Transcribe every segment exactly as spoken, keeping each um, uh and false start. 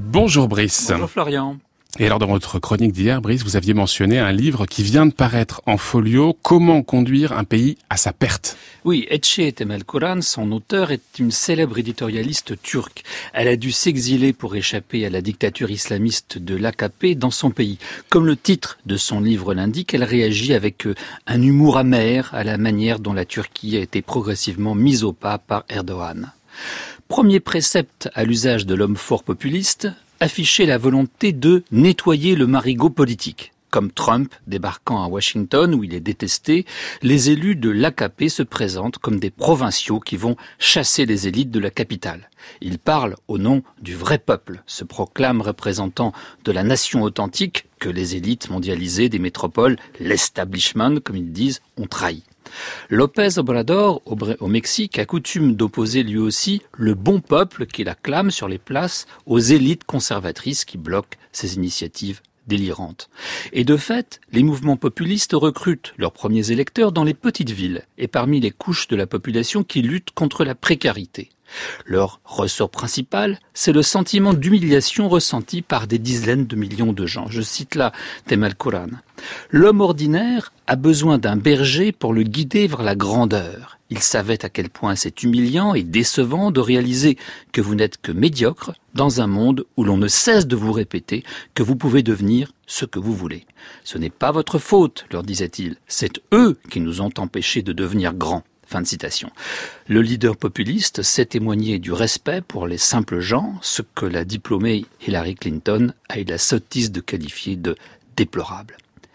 Bonjour Brice. Bonjour Florian. Et alors dans votre chronique d'hier, Brice, vous aviez mentionné un livre qui vient de paraître en folio, Comment conduire un pays à sa perte. Oui, Ece Temelkuran, son auteur, est une célèbre éditorialiste turque. Elle a dû s'exiler pour échapper à la dictature islamiste de l'A K P dans son pays. Comme le titre de son livre l'indique, elle réagit avec un humour amer à la manière dont la Turquie a été progressivement mise au pas par Erdogan. Premier précepte à l'usage de l'homme fort populiste, afficher la volonté de nettoyer le marigot politique. Comme Trump débarquant à Washington où il est détesté, les élus de l'A K P se présentent comme des provinciaux qui vont chasser les élites de la capitale. Ils parlent au nom du vrai peuple, se proclament représentants de la nation authentique que les élites mondialisées des métropoles, l'establishment comme ils disent, ont trahi. López Obrador, au Mexique, a coutume d'opposer lui aussi le bon peuple qu'il acclame sur les places aux élites conservatrices qui bloquent ses initiatives délirantes. Et de fait, les mouvements populistes recrutent leurs premiers électeurs dans les petites villes et parmi les couches de la population qui luttent contre la précarité. Leur ressort principal, c'est le sentiment d'humiliation ressenti par des dizaines de millions de gens. Je cite là Temelkuran. L'homme ordinaire a besoin d'un berger pour le guider vers la grandeur. Il savait à quel point c'est humiliant et décevant de réaliser que vous n'êtes que médiocre dans un monde où l'on ne cesse de vous répéter que vous pouvez devenir ce que vous voulez. Ce n'est pas votre faute, leur disait-il, c'est eux qui nous ont empêchés de devenir grands. Fin de citation. Le leader populiste sait témoigner du respect pour les simples gens, ce que la diplômée Hillary Clinton a eu la sottise de qualifier de déplorable.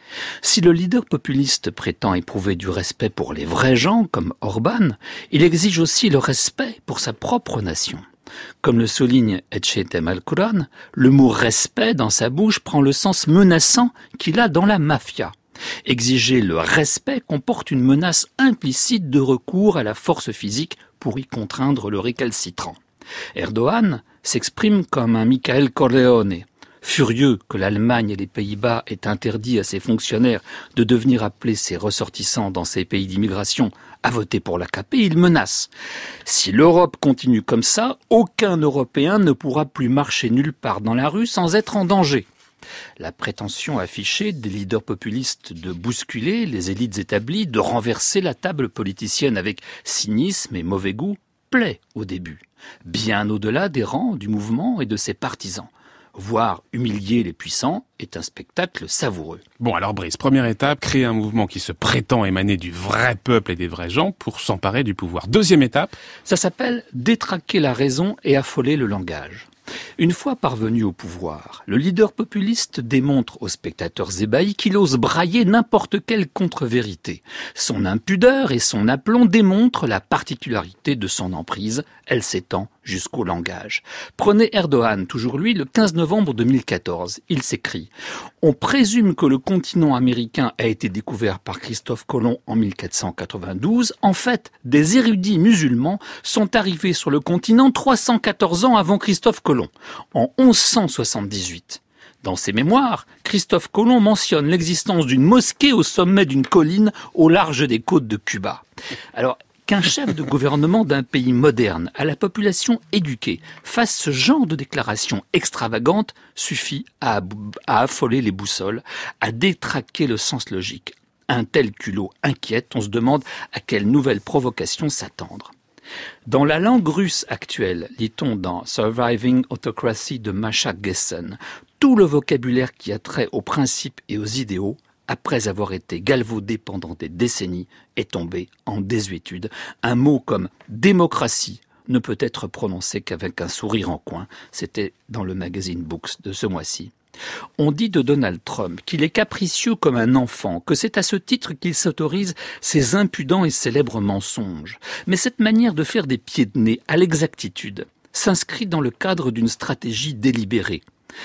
Si le leader populiste prétend éprouver du respect pour les vrais gens, comme Orban, il exige aussi le respect pour sa propre nation. Comme le souligne Ece Temelkuran, le mot « respect » dans sa bouche prend le sens menaçant qu'il a dans la mafia. Exiger le respect comporte une menace implicite de recours à la force physique pour y contraindre le récalcitrant. Erdogan s'exprime comme un Michael Corleone. Furieux que l'Allemagne et les Pays-Bas aient interdit à ses fonctionnaires de devenir appeler ses ressortissants dans ces pays d'immigration à voter pour l'A K P, il menace. Si l'Europe continue comme ça, aucun Européen ne pourra plus marcher nulle part dans la rue sans être en danger. La prétention affichée des leaders populistes de bousculer les élites établies, de renverser la table politicienne avec cynisme et mauvais goût, plaît au début, bien au-delà des rangs du mouvement et de ses partisans. Voir humilier les puissants est un spectacle savoureux. Bon alors Brice, première étape, créer un mouvement qui se prétend émaner du vrai peuple et des vrais gens pour s'emparer du pouvoir. Deuxième étape, ça s'appelle détraquer la raison et affoler le langage. Une fois parvenu au pouvoir, le leader populiste démontre aux spectateurs ébahis qu'il ose brailler n'importe quelle contre-vérité. Son impudeur et son aplomb démontrent la particularité de son emprise. Elle s'étend jusqu'au langage. Prenez Erdogan, toujours lui, le quinze novembre deux mille quatorze. Il s'écrie « On présume que le continent américain a été découvert par Christophe Colomb en mille quatre cent quatre-vingt-douze. En fait, des érudits musulmans sont arrivés sur le continent trois cent quatorze ans avant Christophe Colomb, en onze cent soixante-dix-huit. Dans ses mémoires, Christophe Colomb mentionne l'existence d'une mosquée au sommet d'une colline au large des côtes de Cuba. » Alors, qu'un chef de gouvernement d'un pays moderne, à la population éduquée, fasse ce genre de déclaration extravagante suffit à, à affoler les boussoles, à détraquer le sens logique. Un tel culot inquiète, on se demande à quelle nouvelle provocation s'attendre. Dans la langue russe actuelle, lit-on dans Surviving Autocracy de Masha Gessen, tout le vocabulaire qui a trait aux principes et aux idéaux, après avoir été galvaudé pendant des décennies, est tombé en désuétude. Un mot comme « démocratie » ne peut être prononcé qu'avec un sourire en coin. C'était dans le magazine Books de ce mois-ci. On dit de Donald Trump qu'il est capricieux comme un enfant, que c'est à ce titre qu'il s'autorise ses impudents et célèbres mensonges. Mais cette manière de faire des pieds de nez à l'exactitude s'inscrit dans le cadre d'une stratégie délibérée.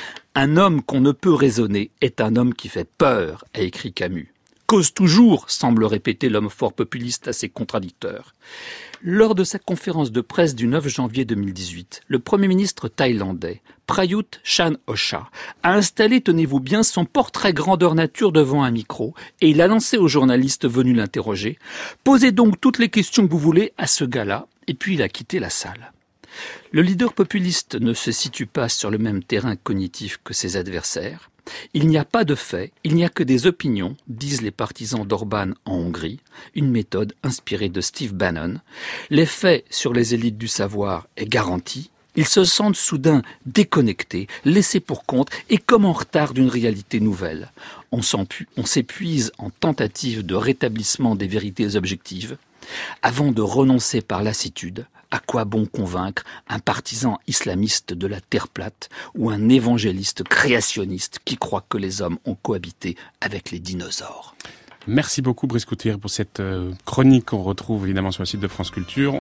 Un homme qu'on ne peut raisonner est un homme qui fait peur, a écrit Camus. Cause toujours, semble répéter l'homme fort populiste à ses contradicteurs. Lors de sa conférence de presse du neuf janvier deux mille dix-huit, le Premier ministre thaïlandais, Prayut Chan-o-cha, a installé, tenez-vous bien, son portrait grandeur nature devant un micro et il a lancé aux journalistes venus l'interroger « Posez donc toutes les questions que vous voulez à ce gars-là » et puis il a quitté la salle. Le leader populiste ne se situe pas sur le même terrain cognitif que ses adversaires. Il n'y a pas de faits, il n'y a que des opinions, disent les partisans d'Orban en Hongrie, une méthode inspirée de Steve Bannon. L'effet sur les élites du savoir est garanti. Ils se sentent soudain déconnectés, laissés pour compte et comme en retard d'une réalité nouvelle. On, on s'épuise en tentative de rétablissement des vérités objectives. Avant de renoncer par lassitude, à quoi bon convaincre un partisan islamiste de la terre plate ou un évangéliste créationniste qui croit que les hommes ont cohabité avec les dinosaures? Merci beaucoup Brice Couturier pour cette chronique qu'on retrouve évidemment sur le site de France Culture.